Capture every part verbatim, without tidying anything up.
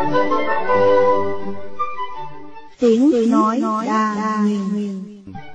Tiếng nói đa nguyên.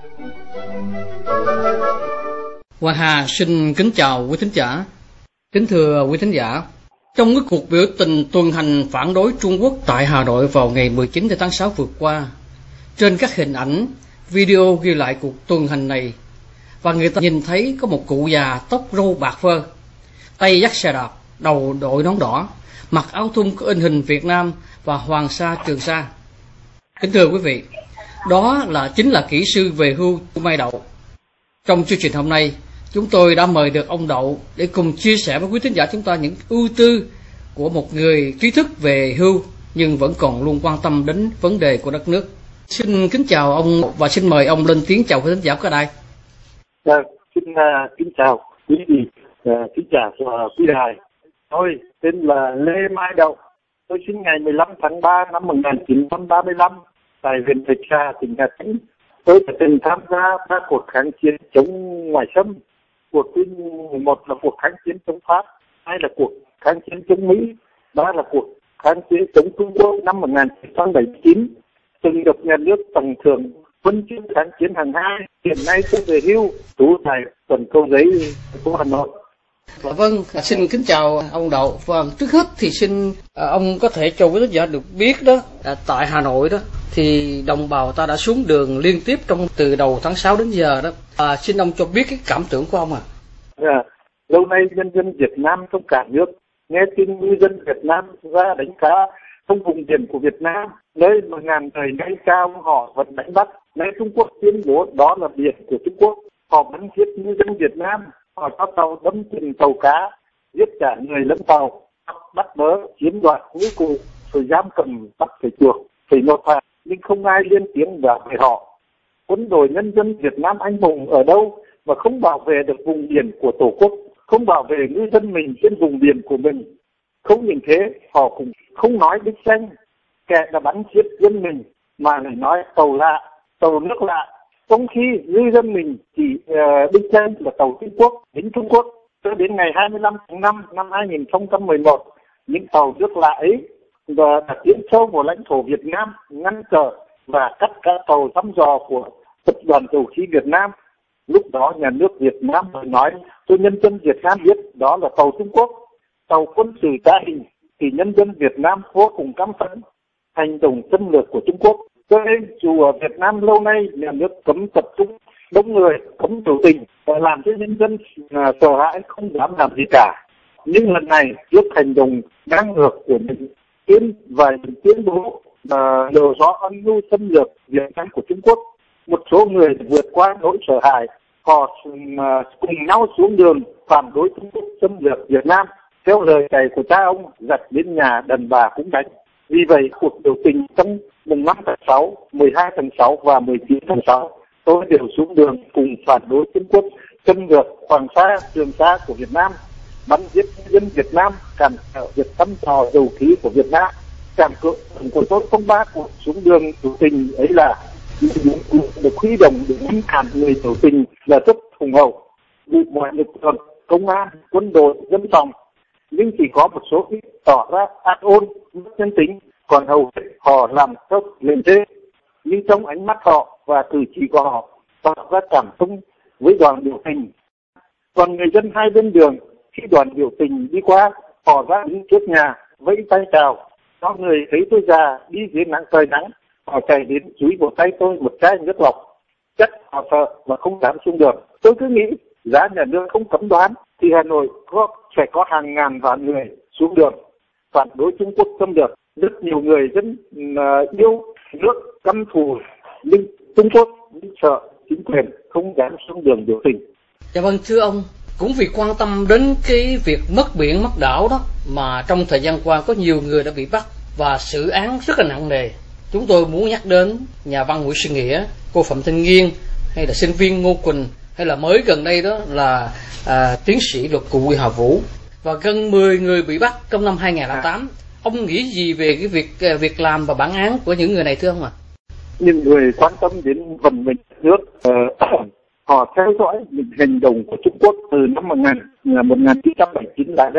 Hoàng Hà xin kính chào quý thính giả. Kính thưa quý thính giả, trong cái cuộc biểu tình tuần hành phản đối Trung Quốc tại Hà Nội vào ngày mười chín tháng sáu vừa qua, trên các hình ảnh, video ghi lại cuộc tuần hành này, và người ta nhìn thấy có một cụ già tóc râu bạc phơ, tay dắt xe đạp, đầu đội nón đỏ, mặc áo thun có in hình Việt Nam và Hoàng Sa Trường Sa. Kính thưa quý vị, đó là chính là kỹ sư về hưu Mai Đậu. Trong chương trình hôm nay, chúng tôi đã mời được ông Đậu để cùng chia sẻ với quý thính giả chúng ta những ưu tư của một người trí thức về hưu nhưng vẫn còn luôn quan tâm đến vấn đề của đất nước. Xin kính chào ông và xin mời ông lên tiếng chào quý thính giả của đài. À, xin uh, kính chào quý vị, uh, kính chào uh, quý đài. Tôi tên là Lê Mai Đậu. Tôi sinh ngày mười lăm tháng ba năm một nghìn chín trăm ba mươi lăm tại huyện Thạch Hà, tỉnh Hà Tĩnh. Tôi đã từng tham gia ba cuộc kháng chiến chống ngoại xâm. Cuộc thứ một là cuộc kháng chiến chống Pháp, hai là cuộc kháng chiến chống Mỹ, ba là cuộc kháng chiến chống Trung Quốc năm một nghìn chín trăm bảy mươi chín. Từng được nhà nước tặng thưởng huân chương kháng chiến hạng hai. Hiện nay tôi về hưu, trú tại quận Cầu Giấy, thành phố Hà Nội. Vâng, xin kính chào ông Đậu. Vâng, trước hết thì xin à, ông có thể cho quý khán giả được biết đó, à, tại Hà Nội đó thì đồng bào ta đã xuống đường liên tiếp trong từ đầu tháng sáu đến giờ đó. À, xin ông cho biết cái cảm tưởng của ông à. À, lâu nay nhân dân Việt Nam trong cả nước nghe tin ngư dân Việt Nam ra đánh cá trong vùng biển của Việt Nam, nơi mà ngàn đời nay cao họ vẫn đánh bắt. Nay Trung Quốc tuyên bố đó là biển của Trung Quốc, họ bắn giết ngư dân Việt Nam. Họ cho tàu đâm chìm tàu cá, giết cả người lẫn tàu, bắt bớ, chiếm đoạt ngư cụ, rồi giam cầm, bắt phải chuộc, phải nộp phạt, nhưng không ai lên tiếng bảo vệ họ. Quân đội nhân dân Việt Nam anh hùng ở đâu mà không bảo vệ được vùng biển của Tổ quốc, không bảo vệ ngư dân mình trên vùng biển của mình. Không những thế, họ cũng không nói đích danh, kẻ đã bắn giết dân mình mà lại nói tàu lạ, tàu nước lạ. Trong khi ngư dân mình chỉ uh, đích danh là tàu Trung Quốc, đến Trung Quốc, cho đến ngày hai mươi lăm tháng năm năm hai nghìn không trăm mười một, những tàu nước lạ ấy và đã tiến sâu vào lãnh thổ Việt Nam, ngăn trở và cắt cả tàu thăm dò của tập đoàn dầu khí Việt Nam. Lúc đó nhà nước Việt Nam mới nói cho nhân dân Việt Nam biết đó là tàu Trung Quốc, tàu quân sự trá hình, thì nhân dân Việt Nam vô cùng căm phẫn hành động xâm lược của Trung Quốc. Cho nên dù ở Việt Nam lâu nay nhà nước cấm tập trung đông người, cấm biểu tình và làm cho nhân dân à, sợ hãi không dám làm gì cả. Nhưng lần này trước hành động ngang ngược của mình tuyên và tuyên bố mà lộ rõ âm mưu xâm lược Việt Nam của Trung Quốc, một số người vượt qua nỗi sợ hãi, họ à, cùng nhau xuống đường phản đối Trung Quốc xâm lược Việt Nam. Theo lời dạy của cha ông, giặc đến nhà đàn bà cũng đánh. Vì vậy, cuộc biểu tình trong mùng năm tháng sáu, mười hai tháng sáu và mười chín tháng sáu, tôi đều xuống đường cùng phản đối Trung Quốc xâm lược Hoàng Sa, Trường Sa của Việt Nam, bắn giết dân Việt Nam, cản trở việc thăm dò dầu khí của Việt Nam. Cảm tưởng của tôi không ba cuộc xuống đường biểu tình ấy là được huy động để ngăn cản người biểu tình là rất hùng hậu, bị mọi lực lượng công an, quân đội, dân phòng, nhưng chỉ có một số ít tỏ ra ác ôn, mất nhân tính, còn hầu hết họ làm tốt lên thế. Nhưng trong ánh mắt họ và cử chỉ của họ tỏ ra cảm thông với đoàn biểu tình. Còn người dân hai bên đường khi đoàn biểu tình đi qua, họ ra đứng trước nhà vẫy tay chào. Có người thấy tôi già đi dưới nắng trời nắng, họ chạy đến chúi vào tay tôi một chai nước lọc. Chắc họ sợ và không dám xuống đường. Tôi cứ nghĩ giá nhà nước không cấm đoán thì Hà Nội có sẽ có hàng ngàn vạn người xuống đường phản đối Trung Quốc xâm lược. Rất nhiều người dân uh, yêu nước căm thù nhưng Trung Quốc sợ chính quyền không dám xuống đường biểu tình. Dạ vâng, thưa ông, cũng vì quan tâm đến cái việc mất biển mất đảo đó mà trong thời gian qua có nhiều người đã bị bắt và xử án rất là nặng nề. Chúng tôi muốn nhắc đến nhà văn Nguyễn Xuân Nghĩa, cô Phạm Thanh Nghiên, hay là sinh viên Ngô Quỳnh, hay là mới gần đây đó là à, tiến sĩ luật cụ Hà Vũ, và gần mười người bị bắt trong năm hai nghìn không trăm lẻ tám. Ông nghĩ gì về cái việc việc làm và bản án của những người này thưa ông ạ? À? Những người quan tâm đến vận mệnh nước, uh, họ theo dõi những hành động của Trung Quốc từ năm một nghìn chín trăm bảy mươi chín lại đây,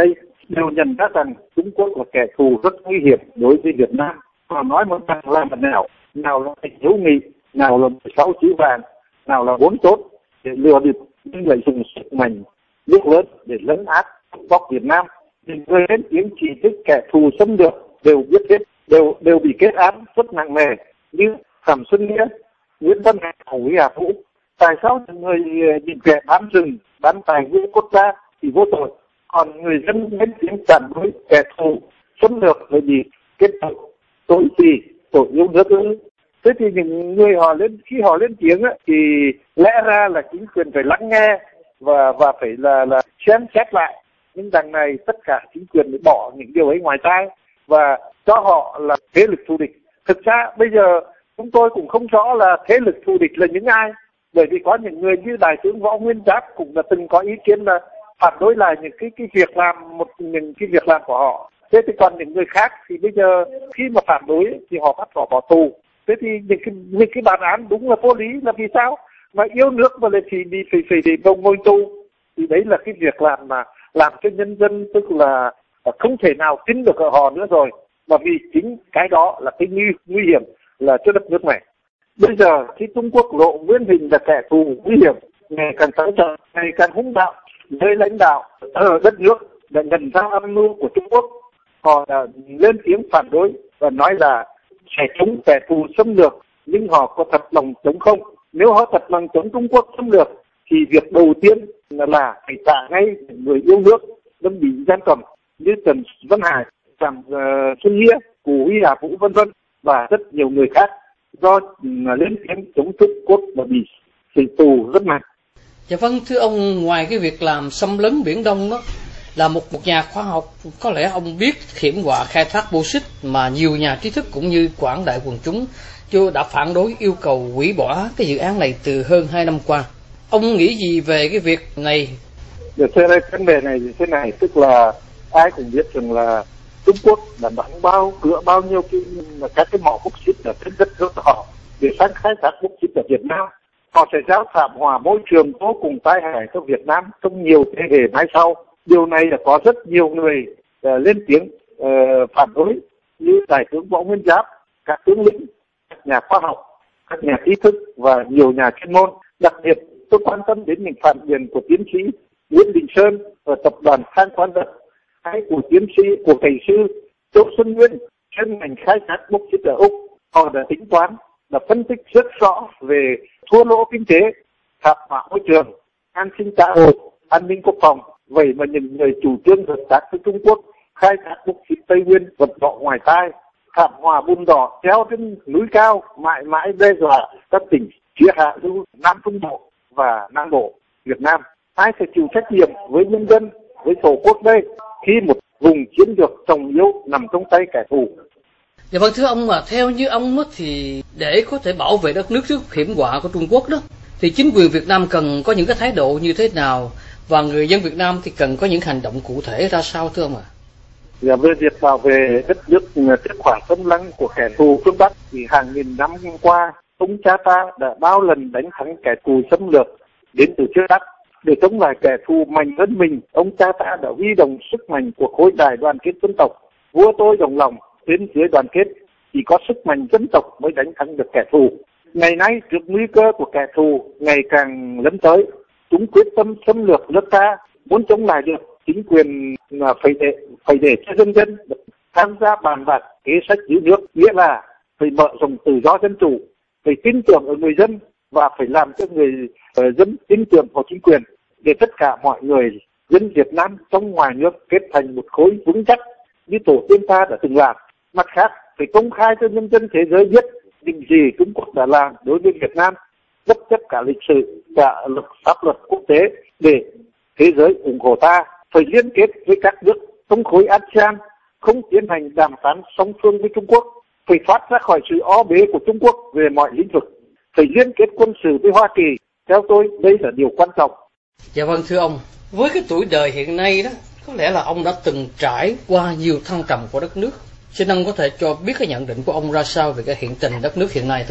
đều nhận ra rằng Trung Quốc là kẻ thù rất nguy hiểm đối với Việt Nam. Họ nói một rằng là mặt nào, nào là tình hữu nghị, nào là sáu chữ vàng, nào là bốn tốt để lừa bịp, nhưng lại dùng sức mạnh nước lớn để lấn át bóc Việt Nam. Những người lên tiếng chỉ trích kẻ thù xâm lược đều biết hết, đều đều bị kết án rất nặng nề như Phạm Xuân Nghĩa, Nguyễn Văn Hải, Hồ Hà Vũ. Tại sao những người bị kẻ bán rừng, bán tài nguyên quốc gia thì vô tội, còn người dân lên tiếng phản đối kẻ thù xâm lược lại bị kết tội tội gì, tội yêu nước ư? Thế thì những người họ lên khi họ lên tiếng á, thì lẽ ra là chính quyền phải lắng nghe và và phải là là xem xét lại. Nhưng đằng này tất cả chính quyền phải bỏ những điều ấy ngoài tai và cho họ là thế lực thù địch. Thực ra bây giờ chúng tôi cũng không rõ là thế lực thù địch là những ai, bởi vì có những người như Đại tướng Võ Nguyên Giáp cũng đã từng có ý kiến là phản đối lại những cái cái việc làm một những cái việc làm của họ. Thế thì còn những người khác thì bây giờ khi mà phản đối thì họ bắt họ bỏ tù. Thế thì những cái những cái bản án đúng là vô lý, là vì sao mà yêu nước mà lại thì đi phải phải đi ngồi tù? Thì đấy là cái việc làm mà làm cho nhân dân tức là không thể nào tin được ở họ nữa rồi, mà vì chính cái đó là cái nguy nguy hiểm là cho đất nước này. Bây giờ khi Trung Quốc lộ nguyên hình là kẻ thù nguy hiểm, ngày càng táo tợn, ngày càng hung bạo, nơi lãnh đạo ở đất nước đã nhận ra âm mưu của Trung Quốc, họ đã lên tiếng phản đối và nói là sẽ chống kẻ thù xâm lược, nhưng họ có thật lòng chống không? Nếu họ thật lòng chống Trung Quốc xâm lược thì việc đầu tiên là phải trả ngay người yêu nước đang bị giam cầm như Trần Văn Hải, Phạm uh, Xuân Nghĩa, Cù Huy Hà Vũ vân vân và rất nhiều người khác do uh, lên tiếng chống Trung Quốc và bị xử tù rất nặng. Dạ vâng, thưa ông, ngoài cái việc làm xâm lấn Biển Đông đó, là một một nhà khoa học, có lẽ ông biết hiểm họa khai thác bauxit mà nhiều nhà trí thức cũng như quảng đại quần chúng chưa đã phản đối yêu cầu hủy bỏ cái dự án này từ hơn hai năm qua. Ông nghĩ gì về cái việc này? Để thế đây, vấn đề này như thế này, tức là ai cũng biết rằng là Trung Quốc đã đóng bao cửa bao nhiêu cái các cái mỏ bauxit ở trên đất nước họ để sang khai thác bauxit ở Việt Nam. Họ sẽ giao thảm họa môi trường vô cùng tai hại cho Việt Nam trong nhiều thế hệ mai sau. Điều này là có rất nhiều người uh, lên tiếng uh, phản đối như Đại tướng Võ Nguyên Giáp, các tướng lĩnh, các nhà khoa học, các nhà trí thức và nhiều nhà chuyên môn. Đặc biệt tôi quan tâm đến những phản biện của tiến sĩ Nguyễn Đình Sơn và tập đoàn Than Khoáng Đất, hay của tiến sĩ của thầy sư Châu Xuân Nguyên trên ngành khai thác bauxit ở Úc. Họ đã tính toán, đã phân tích rất rõ về thua lỗ kinh tế, thảm họa môi trường, an sinh xã hội, an ninh quốc phòng. Vậy mà những người chủ trương hợp tác với Trung Quốc khai thác bauxit Tây Nguyên vật vọ ngoài tai, thảm họa bùn đỏ treo trên núi cao mãi mãi đe dọa các tỉnh phía hạ lưu Nam Trung Bộ và Nam Bộ Việt Nam. Ai sẽ chịu trách nhiệm với nhân dân, với tổ quốc đây khi một vùng chiến lược trọng yếu nằm trong tay kẻ thù? Dạ vâng, thưa ông, mà theo như ông đó, thì để có thể bảo vệ đất nước trước hiểm họa của Trung Quốc đó, thì chính quyền Việt Nam cần có những cái thái độ như thế nào, và người dân Việt Nam thì cần có những hành động cụ thể ra sao, thưa ông ạ? À? Dạ, về việc bảo vệ đất nước trước quả xâm lăng của kẻ thù phương Bắc thì hàng nghìn năm qua, ông cha ta đã bao lần đánh thắng kẻ thù xâm lược đến từ trước Bắc. Để chống lại kẻ thù mạnh hơn mình, ông cha ta đã huy động sức mạnh của khối đại đoàn kết dân tộc. Vua tôi đồng lòng, trên dưới đoàn kết, chỉ có sức mạnh dân tộc mới đánh thắng được kẻ thù. Ngày nay, trước nguy cơ của kẻ thù ngày càng lấn tới, chúng quyết tâm xâm lược nước ta. Muốn chống lại được, chính quyền phải để phải để cho dân dân tham gia bàn bạc kế sách giữ nước, nghĩa là phải mở rộng tự do dân chủ, phải tin tưởng ở người dân và phải làm cho người uh, dân tin tưởng vào chính quyền, để tất cả mọi người dân Việt Nam trong ngoài nước kết thành một khối vững chắc như tổ tiên ta đã từng làm. Mặt khác, phải công khai cho nhân dân thế giới biết những gì Trung Quốc đã làm đối với Việt Nam, bất chấp cả lịch sử, cả luật pháp luật quốc tế, để thế giới ủng hộ ta. Phải liên kết với các nước trong khối a sê an, không tiến hành đàm phán song phương với Trung Quốc, phải thoát ra khỏi sự o bế của Trung Quốc về mọi lĩnh vực, phải liên kết quân sự với Hoa Kỳ. Theo tôi, đây là điều quan trọng. Dạ vâng, thưa ông, với cái tuổi đời hiện nay đó, có lẽ là ông đã từng trải qua nhiều thăng trầm của đất nước. Xin ông có thể cho biết cái nhận định của ông ra sao về cái hiện tình đất nước hiện nay, thưa ông ạ?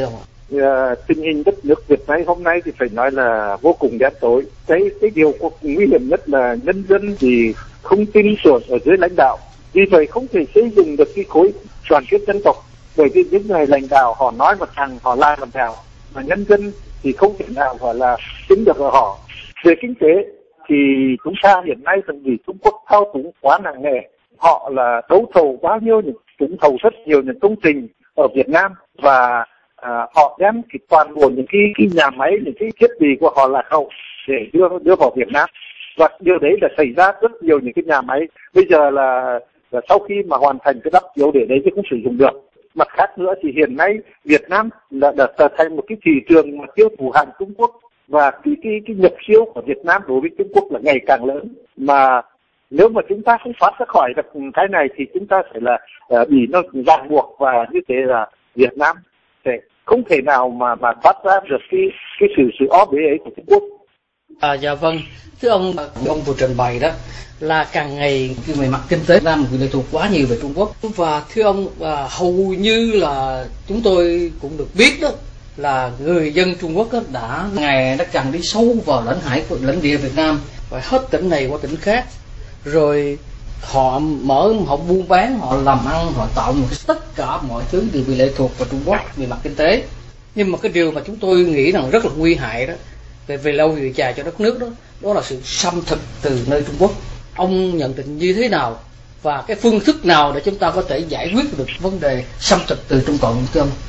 uh, tình hình đất nước Việt Nam hôm nay thì phải nói là vô cùng đen tối. Cái cái điều nguy hiểm nhất là nhân dân thì không tin tưởng ở dưới lãnh đạo, vì vậy không thể xây dựng được cái khối đoàn kết dân tộc, bởi vì những người lãnh đạo họ nói một thằng họ làm một thằng, mà nhân dân thì không thể nào gọi là tính được ở họ. Về kinh tế thì chúng ta hiện nay từng bị Trung Quốc thao túng quá nặng nề. Họ là đấu thầu bao nhiêu những trúng thầu rất nhiều những công trình ở Việt Nam, và à, họ đem cái toàn bộ những cái, cái nhà máy, những cái thiết bị của họ lạc hậu để đưa đưa vào Việt Nam, và điều đấy là xảy ra rất nhiều những cái nhà máy bây giờ là, là sau khi mà hoàn thành cái đắp chiếu để đấy thì không sử dụng được. Mặt khác nữa thì hiện nay Việt Nam đã, đã trở thành một cái thị trường mà tiêu thụ hàng Trung Quốc, và cái cái cái nhập siêu của Việt Nam đối với Trung Quốc là ngày càng lớn, mà nếu mà chúng ta không thoát ra khỏi được cái này thì chúng ta sẽ là uh, bị nó ràng buộc, và như thế là Việt Nam sẽ không thể nào mà mà thoát ra được cái cái sự sự ó bế ấy của Trung Quốc. À, dạ vâng, thưa ông, ông vừa trình bày đó là càng ngày về mặt kinh tế Việt Nam bị lệ thuộc quá nhiều về Trung Quốc, và thưa ông, à, hầu như là chúng tôi cũng được biết đó là người dân Trung Quốc đó đã ngày đã càng đi sâu vào lãnh hải của lãnh địa Việt Nam, và hết tỉnh này qua tỉnh khác, rồi họ mở họ buôn bán, họ làm ăn, họ tạo một tất cả mọi thứ đều bị lệ thuộc vào Trung Quốc về mặt kinh tế. Nhưng mà cái điều mà chúng tôi nghĩ rằng rất là nguy hại đó về về lâu về dài cho đất nước đó đó là sự xâm thực từ nơi Trung Quốc. Ông nhận định như thế nào, và cái phương thức nào để chúng ta có thể giải quyết được vấn đề xâm thực từ Trung Cộng, thưa ông?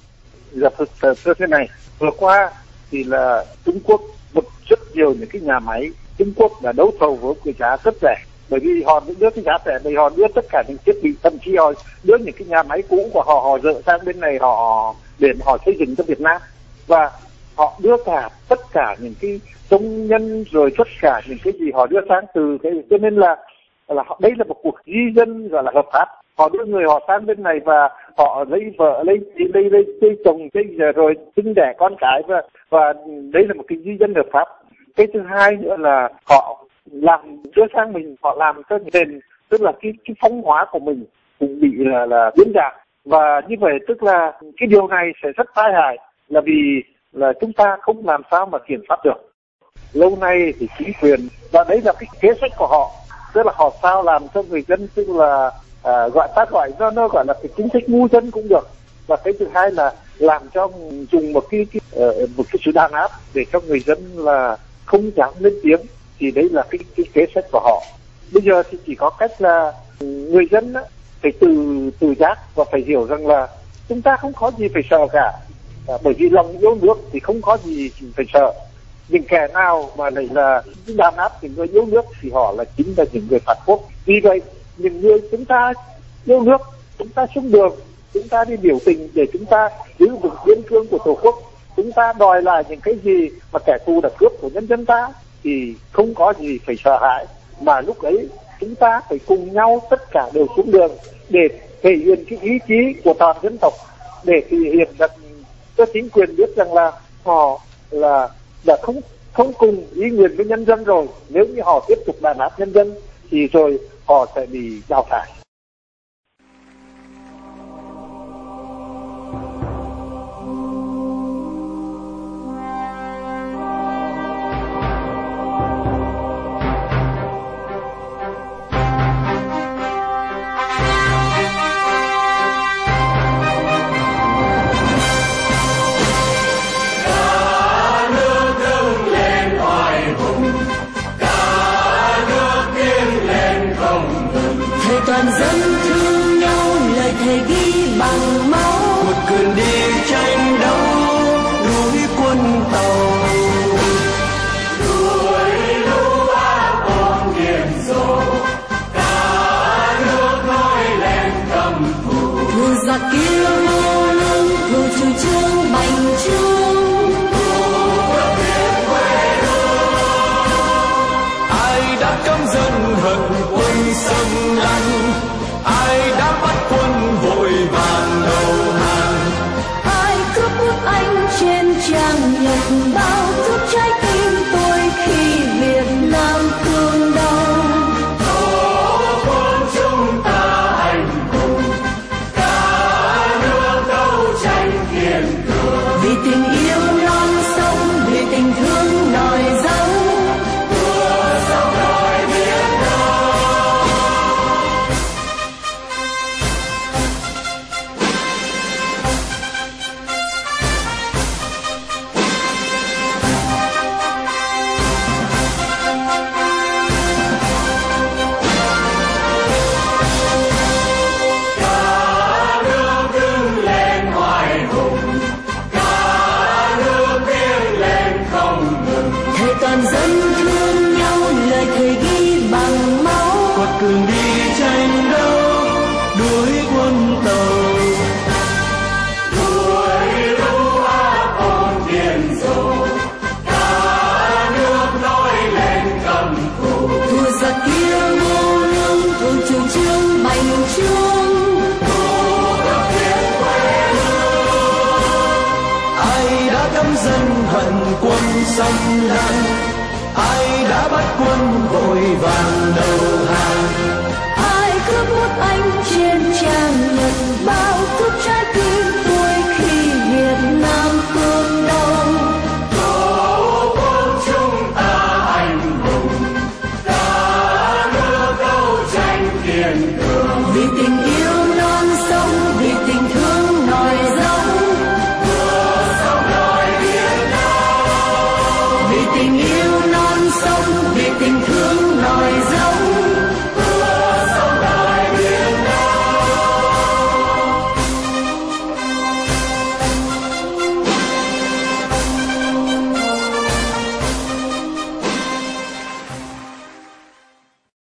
Dạ, thưa thế này, vừa qua thì là Trung Quốc một rất nhiều những cái nhà máy Trung Quốc đã đấu thầu với cái giá rất rẻ, bởi vì họ đưa cái giá rẻ này, họ đưa tất cả những thiết bị, thậm chí họ đưa những cái nhà máy cũ của họ họ dỡ sang bên này họ để họ xây dựng cho Việt Nam, và họ đưa cả tất cả những cái công nhân, rồi tất cả những cái gì họ đưa sang từ cái, cho nên là là đây là một cuộc di dân gọi là hợp pháp. Họ đưa người họ sang bên này và họ lấy vợ, lấy lấy lấy, lấy chồng, lấy rồi sinh đẻ con cái, và và đấy là một cái di dân hợp pháp. Cái thứ hai nữa là họ làm đưa sang mình, họ làm cho nền, tức là cái cái phong hóa của mình cũng bị là là biến dạng, và như vậy tức là cái điều này sẽ rất tai hại, là vì là chúng ta không làm sao mà kiểm soát được. Lâu nay thì chính quyền, và đấy là cái kế sách của họ, tức là họ sao làm cho người dân, tức là à, gọi ta gọi nó nó gọi là cái chính sách ngu dân cũng được. Và cái thứ hai là làm cho dùng một cái, cái uh, một cái sự đàn áp để cho người dân là không dám lên tiếng, thì đấy là cái cái kế sách của họ. Bây giờ thì chỉ có cách là người dân á, phải tự tự giác và phải hiểu rằng là chúng ta không có gì phải sợ cả, à, bởi vì lòng yêu nước thì không có gì phải sợ. Những kẻ nào mà lại là đàn áp những người yêu nước thì họ là chính là những người phản quốc. Vì vậy những người chúng ta yêu nước, chúng ta xuống đường, chúng ta đi biểu tình để chúng ta giữ vững biên cương của Tổ quốc, chúng ta đòi lại những cái gì mà kẻ thù đã cướp của nhân dân ta, thì không có gì phải sợ hãi, mà lúc ấy chúng ta phải cùng nhau tất cả đều xuống đường để thể hiện cái ý chí của toàn dân tộc, để thể hiện được cho chính quyền biết rằng là họ là là không không cùng ý nguyện với nhân dân rồi. Nếu như họ tiếp tục đàn áp nhân dân thì rồi họ sẽ bị đào thải. Toàn dân thương nhau, lời thề ghi bằng máu, một cường đi tranh đấu núi quân tàu, đuổi lũ ác ôn điểm số, cả nước nói lên cầm thù, thù giặc kia vô lưng, thù chủ trương bành trướng, thù biết quê hương. Ai đã cấm dân hận quân xâm lăng, ai đã bắt quân vội vàng đầu hàng, ai cướp nước Anh trên trang nhật báo, cướp trái tim tôi khi Việt Nam thương đau. Tổ quốc chúng ta anh hùng, cả nước đấu tranh kiên cường, vì vận quân xâm lăng, ai đã bắt quân vội vàng đầu hàng, ai cướp nước Anh trên trang nhật báo.